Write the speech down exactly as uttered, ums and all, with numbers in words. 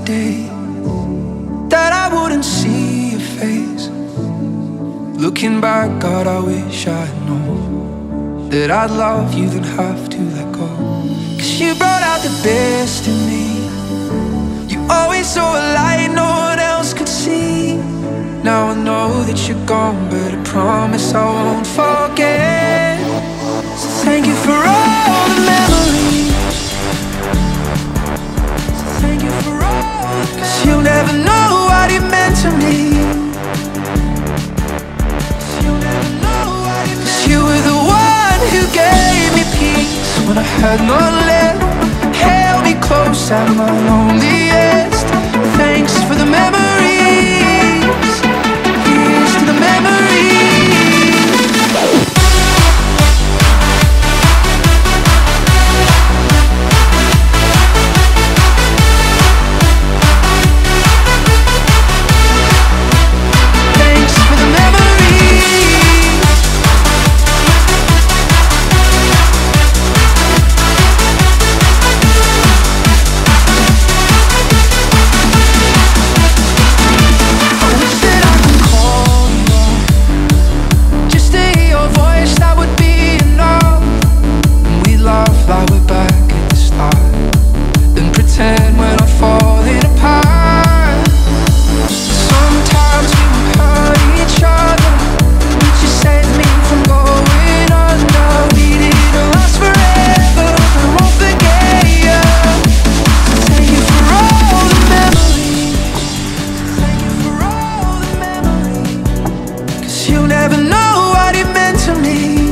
day that I wouldn't see your face. Looking back, God, I wish I'd known that I'd love you then have to let go. Cause you brought out the best in me. You always saw a light no one else could see. Now I know that you're gone, but I promise I won't forget. So thank you for all the memories. So thank you for all the memories. Cause you'll never know what it meant to me. Cause you'll never know what it meant. Cause you were the one who gave me peace when I had none left. Held me close at my loneliest. Thanks for the memories. Here's to the memories. Thanks for the memories. I wish that I could call you up, just to hear your voice, that would be enough. And we laugh like we're back at the start, then pretend we're not falling apart. Sometimes we would hurt each other, but you saved me from going under. We didn't last forever, I won't forget you. So thank you for all the memories. Thank you for all the memories. Cause you never know what it meant to me.